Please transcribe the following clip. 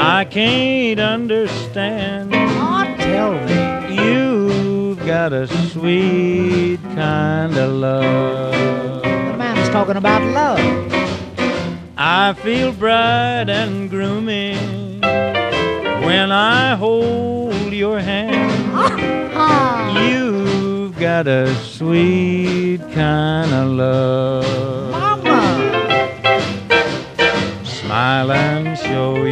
I can't understand. Oh, tell me. You've got a sweet kind of love. The man is talking about love. I feel bright and groomy when I hold your hand. You've got a sweet kind of love. Mama. Smile and show